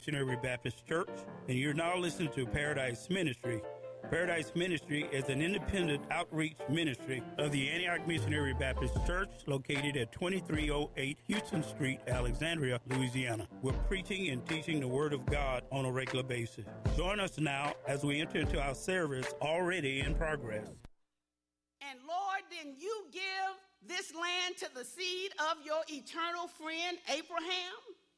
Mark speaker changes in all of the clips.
Speaker 1: Missionary Baptist Church, and you're now listening to Paradise Ministry. Paradise Ministry is an independent outreach ministry of the Antioch Missionary Baptist Church located at 2308 Houston Street, Alexandria, Louisiana. We're preaching and teaching the Word of God on a regular basis. Join us now as we enter into our service already in progress.
Speaker 2: And Lord, didn't you give this land to the seed of your eternal friend Abraham?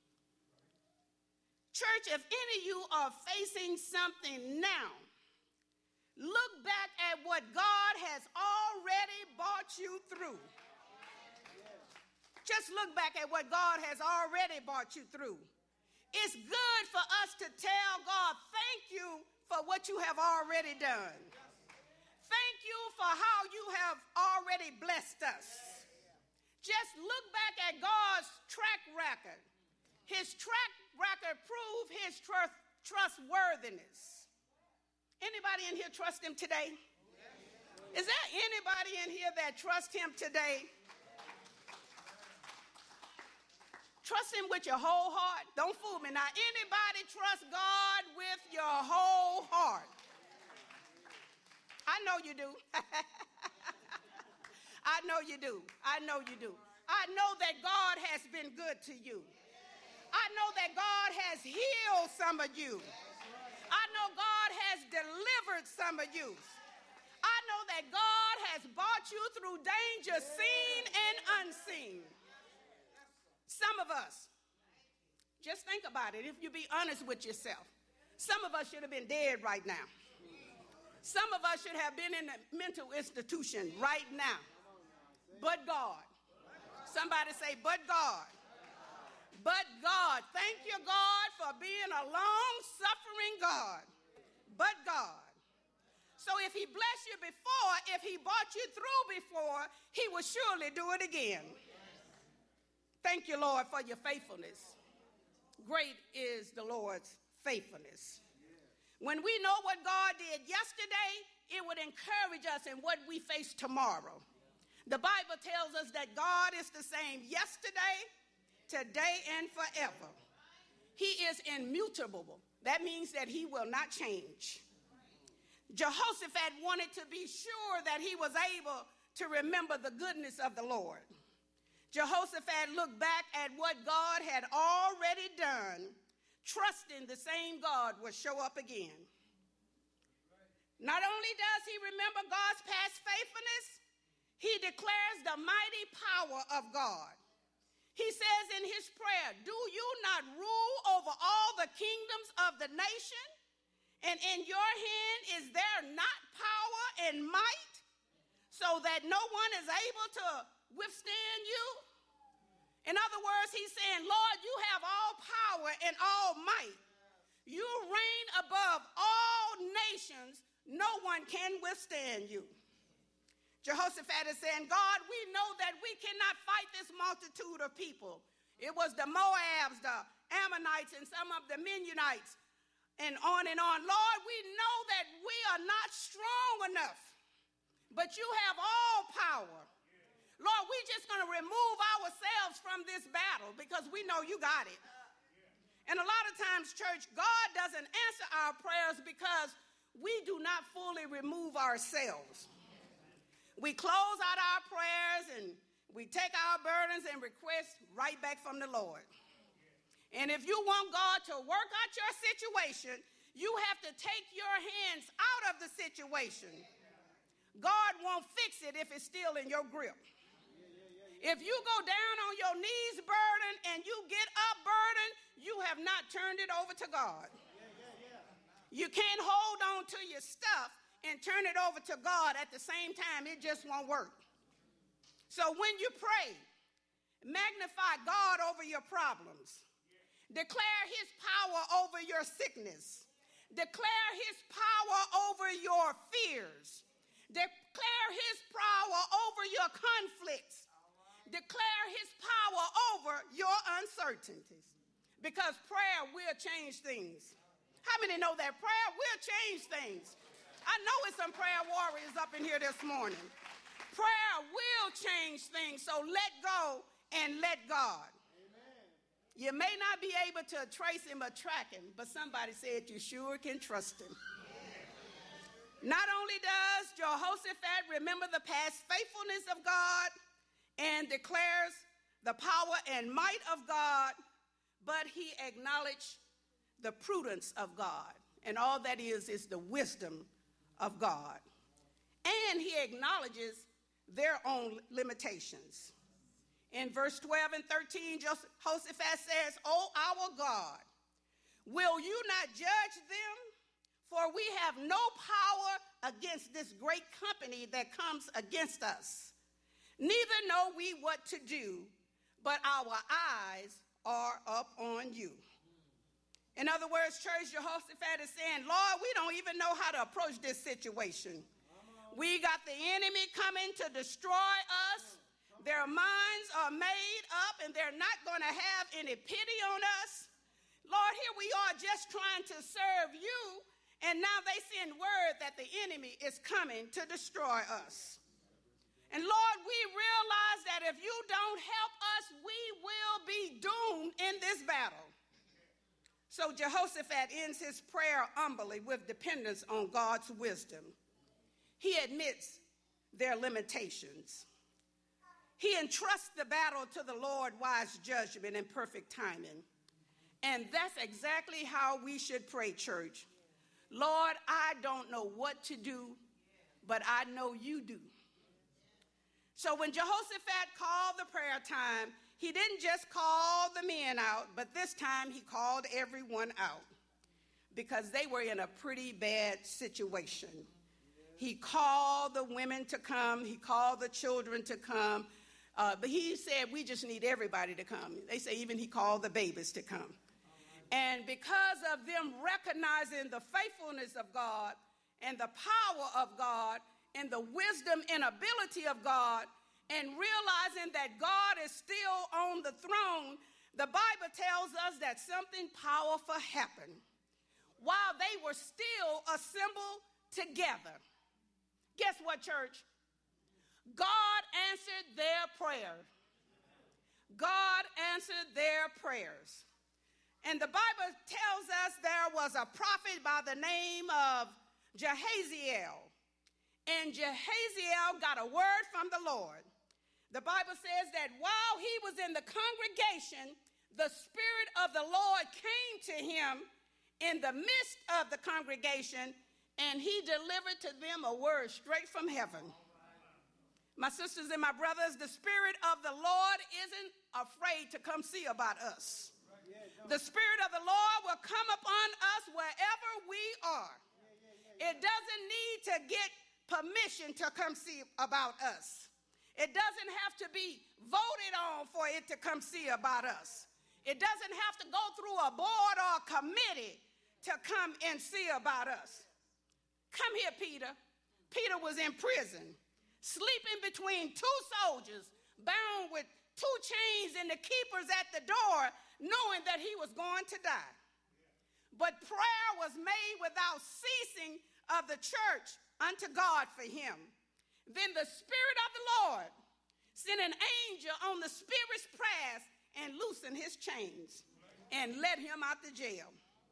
Speaker 2: Church, if any of you are facing something now, look back at what God has already brought you through. Just look back at what God has already brought you through. It's good for us to tell God, thank you for what you have already done. Thank you for how you have already blessed us. Just look back at God's track record. His track record proved his trustworthiness. Anybody in here trust him today? Is there anybody in here that trusts him today? Trust him with your whole heart. Don't fool me now. Anybody trust God with your whole heart? I know you do. I know you do. I know you do. I know that God has been good to you. I know that God has healed some of you. I know God has delivered some of you. I know that God has brought you through danger seen and unseen. Some of us, just think about it, if you be honest with yourself, some of us should have been dead right now. Some of us should have been in a mental institution right now. But God. Somebody say, but God. But God. Thank you, God, for being a long-suffering God. But God. So if he blessed you before, if he brought you through before, he will surely do it again. Thank you, Lord, for your faithfulness. Great is the Lord's faithfulness. When we know what God did yesterday, it would encourage us in what we face tomorrow. The Bible tells us that God is the same yesterday, today, and forever. He is immutable. That means that he will not change. Jehoshaphat wanted to be sure that he was able to remember the goodness of the Lord. Jehoshaphat looked back at what God had already done, trusting the same God will show up again. Not only does he remember God's past faithfulness, he declares the mighty power of God. He says in his prayer, do you not rule over all the kingdoms of the nation? And in your hand is there not power and might, so that no one is able to withstand you? In other words, he's saying, Lord, you have all power and all might. You reign above all nations. No one can withstand you. Jehoshaphat is saying, God, we know that we cannot fight this multitude of people. It was the Moabs, the Ammonites, and some of the Mennonites, and on and on. Lord, we know that we are not strong enough, but you have all power. Lord, we're just going to remove ourselves from this battle because we know you got it. And a lot of times, church, God doesn't answer our prayers because we do not fully remove ourselves. We close out our prayers and we take our burdens and requests right back from the Lord. And if you want God to work out your situation, you have to take your hands out of the situation. God won't fix it if it's still in your grip. If you go down on your knees burdened and you get up burdened, you have not turned it over to God. You can't hold on to your stuff and turn it over to God at the same time. It just won't work. So when you pray, magnify God over your problems. Declare his power over your sickness. Declare his power over your fears. Declare his power over your conflicts. Declare his power over your uncertainties. Because prayer will change things. How many know that prayer will change things? I know it's some prayer warriors up in here this morning. Prayer will change things, so let go and let God. Amen. You may not be able to trace him or track him, but somebody said you sure can trust him. Not only does Jehoshaphat remember the past faithfulness of God and declares the power and might of God, but he acknowledged the prudence of God. And all that is the wisdom of God. And he acknowledges their own limitations. In verse 12 and 13, Jehoshaphat says, "O our God, will you not judge them? For we have no power against this great company that comes against us. Neither know we what to do, but our eyes are up on you." In other words, church, Jehoshaphat is saying, Lord, we don't even know how to approach this situation. We got the enemy coming to destroy us. Their minds are made up, and they're not going to have any pity on us. Lord, here we are just trying to serve you, and now they send word that the enemy is coming to destroy us. And Lord, we realize that if you don't help us, we will be doomed in this battle. So Jehoshaphat ends his prayer humbly with dependence on God's wisdom. He admits their limitations. He entrusts the battle to the Lord, wise judgment and perfect timing. And that's exactly how we should pray, church. Lord, I don't know what to do, but I know you do. So when Jehoshaphat called the prayer time, he didn't just call the men out, but this time he called everyone out because they were in a pretty bad situation. He called the women to come. He called the children to come. But he said, we just need everybody to come. They say even he called the babies to come. And because of them recognizing the faithfulness of God and the power of God and the wisdom and ability of God, and realizing that God is still on the throne, the Bible tells us that something powerful happened. While they were still assembled together, guess what, church? God answered their prayer. God answered their prayers. And the Bible tells us there was a prophet by the name of Jehaziel. And Jehaziel got a word from the Lord. The Bible says that while he was in the congregation, the Spirit of the Lord came to him in the midst of the congregation, and he delivered to them a word straight from heaven. My sisters and my brothers, the Spirit of the Lord isn't afraid to come see about us. The Spirit of the Lord will come upon us wherever we are. It doesn't need to get permission to come see about us. It doesn't have to be voted on for it to come see about us. It doesn't have to go through a board or a committee to come and see about us. Come here, Peter. Peter was in prison, sleeping between two soldiers, bound with two chains and the keepers at the door, knowing that he was going to die. But prayer was made without ceasing of the church unto God for him. Then the Spirit of the Lord sent an angel on the spirit's prayers and loosened his chains and let him out the jail.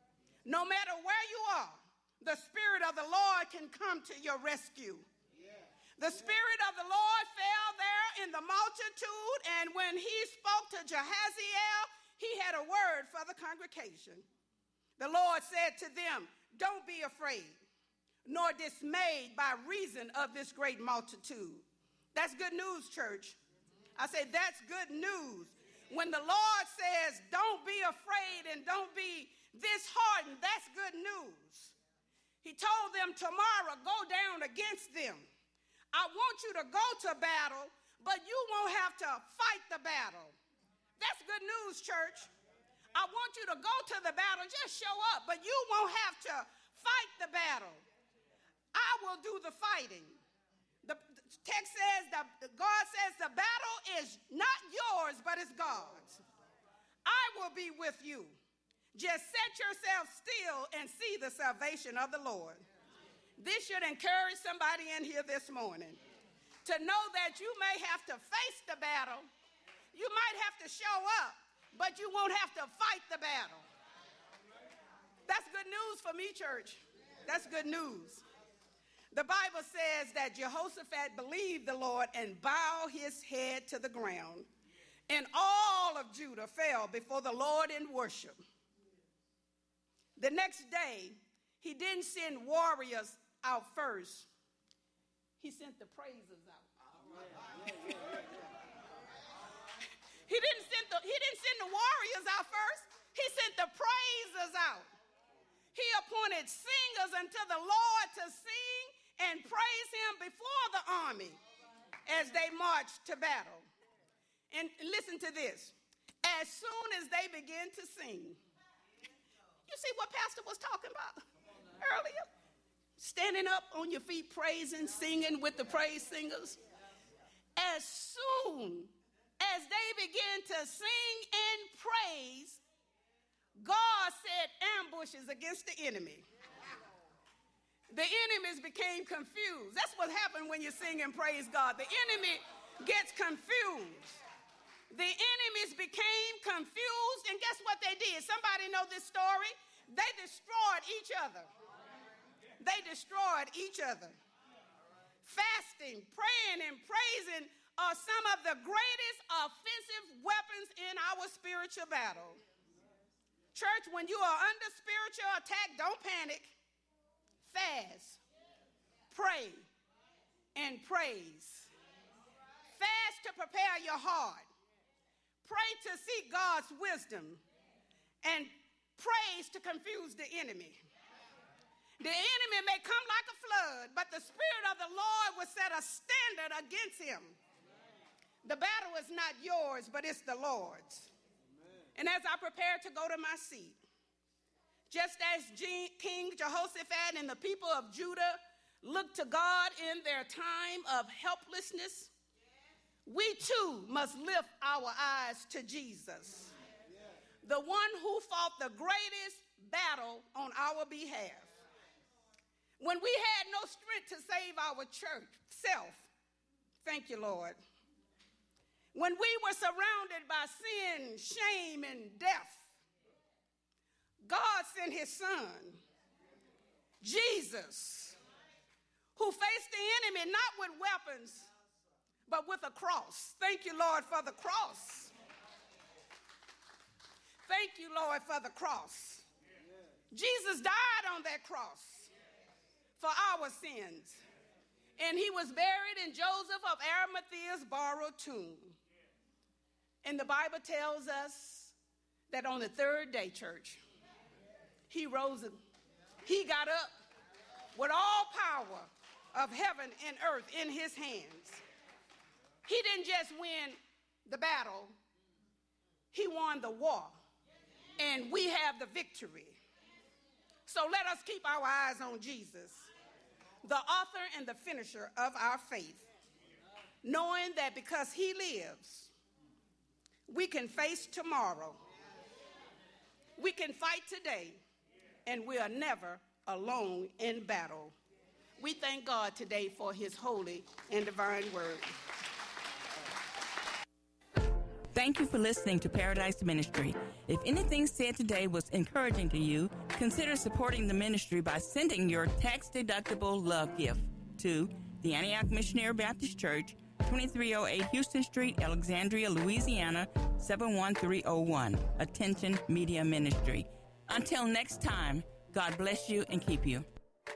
Speaker 2: No matter where you are, the Spirit of the Lord can come to your rescue. The Spirit of the Lord fell there in the multitude, and when he spoke to Jehaziel, he had a word for the congregation. The Lord said to them, "Don't be afraid, nor dismayed by reason of this great multitude." That's good news, church. I say that's good news. When the Lord says, don't be afraid and don't be disheartened, that's good news. He told them tomorrow, go down against them. I want you to go to battle, but you won't have to fight the battle. That's good news, church. I want you to go to the battle, just show up, but you won't have to fight the battle. I will do the fighting. The text says, God says the battle is not yours, but it's God's. I will be with you. Just set yourself still and see the salvation of the Lord. This should encourage somebody in here this morning to know that you may have to face the battle. You might have to show up. but you won't have to fight the battle. That's good news for me, church. That's good news. The Bible says that Jehoshaphat believed the Lord and bowed his head to the ground, and all of Judah fell before the Lord in worship. The next day, he didn't send warriors out first. He sent the praisers out. He didn't send the warriors out first. He sent the praisers out. He appointed singers unto the Lord to sing and praise him before the army as they marched to battle. And listen to this. As soon as they began to sing, you see what Pastor was talking about earlier? Standing up on your feet, praising, singing with the praise singers. As soon as they began to sing and praise, God set ambushes against the enemy. The enemies became confused. That's what happened when you sing and praise God. The enemy gets confused. The enemies became confused, and guess what they did? Somebody know this story? They destroyed each other. They destroyed each other. Fasting, praying, and praising are some of the greatest offensive weapons in our spiritual battle. Church, when you are under spiritual attack, don't panic. Fast, pray, and praise. Fast to prepare your heart. Pray to seek God's wisdom, and praise to confuse the enemy. The enemy may come like a flood, but the Spirit of the Lord will set a standard against him. The battle is not yours, but it's the Lord's. And as I prepare to go to my seat, just as King Jehoshaphat and the people of Judah looked to God in their time of helplessness, we too must lift our eyes to Jesus, the one who fought the greatest battle on our behalf. When we had no strength to save our church, self, thank you, Lord. When we were surrounded by sin, shame, and death, God sent his son, Jesus, who faced the enemy not with weapons, but with a cross. Thank you, Lord, for the cross. Thank you, Lord, for the cross. Jesus died on that cross for our sins. And he was buried in Joseph of Arimathea's borrowed tomb. And the Bible tells us that on the third day, church, he rose, he got up with all power of heaven and earth in his hands. He didn't just win the battle, he won the war. And we have the victory. So let us keep our eyes on Jesus, the author and the finisher of our faith, knowing that because he lives, we can face tomorrow. We can fight today, and we are never alone in battle. We thank God today for his holy and divine word.
Speaker 3: Thank you for listening to Paradise Ministry. If anything said today was encouraging to you, consider supporting the ministry by sending your tax-deductible love gift to the Antioch Missionary Baptist Church, 2308 Houston Street, Alexandria, Louisiana, 71301. Attention Media Ministry. Until next time, God bless you and keep you.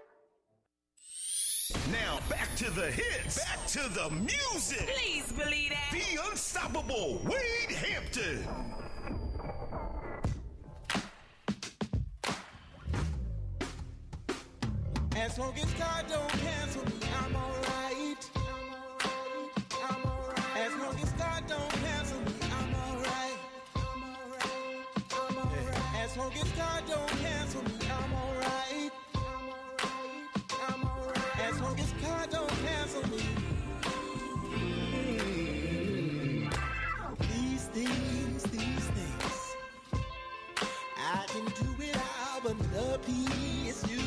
Speaker 4: Now back to the hits. Back to the music.
Speaker 3: Please believe that.
Speaker 4: The unstoppable Wade Hampton.
Speaker 5: As long as God don't cancel me, I'm alright. As long as God don't cancel me, I'm alright. As long as God don't cancel me, I'm alright. As long as God don't cancel me. These things, I can do without, but the peace you